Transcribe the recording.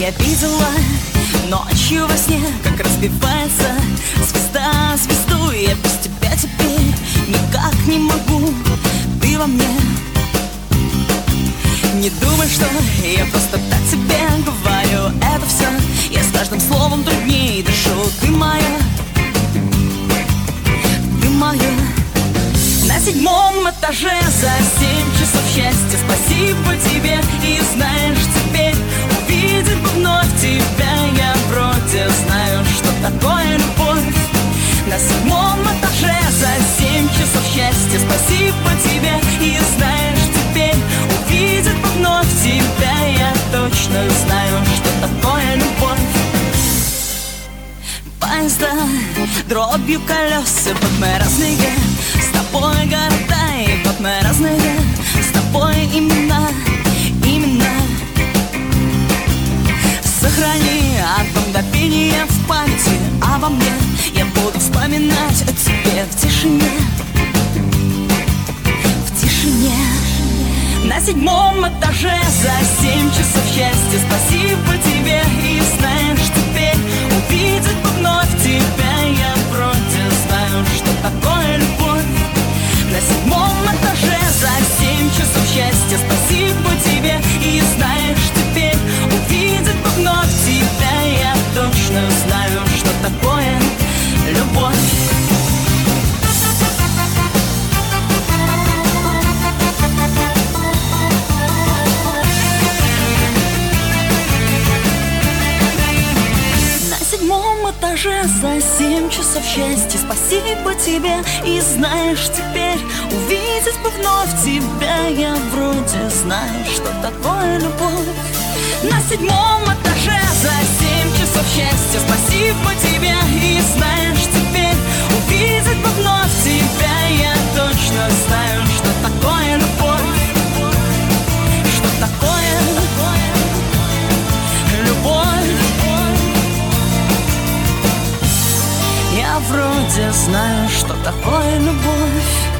Я видела ночью во сне, как разбивается звезда звезду. Я без тебя теперь никак не могу, ты во мне. Не думай, что я просто так тебе говорю это все. Я с каждым словом труднее дышу. Ты моя, ты моя. На 7-м этаже за 7 часов счастья. Спасибо тебе. И знаешь, теперь увидеть бы вновь тебя. Я вроде знаю, что такое любовь. На 7-м этаже за 7 часов счастья. Спасибо тебе. И знаешь, теперь увидеть бы вновь тебя. Я точно знаю, что такое любовь. Поезда дробью колеса, вот мы разные с тобой города, и вот мы разные с тобой имена, имена. Сохрани атом до пения в памяти обо мне. Я буду вспоминать о тебе в тишине, в тишине. На 7-м этаже за 7 часов счастья. Спасибо тебе. И знаешь, теперь увидеть бы вновь тебя. Я вроде знаю, что такое любовь. На 7-м этаже за 7 часов счастья. Спасибо тебе. И знаешь, теперь увидеть бы вновь тебя. Я точно знаю, что такое любовь. Этаже за 7 часов счастья. Спасибо тебе. И знаешь, теперь увидеть бы вновь тебя. Я вроде знаю, что такое любовь. На 7-м этаже за 7 часов счастья. Спасибо тебе. И знаешь, теперь увидеть бы вновь тебя. Я точно знаю, что такое любовь. Что такое любовь. Я вроде знаю, что такое любовь.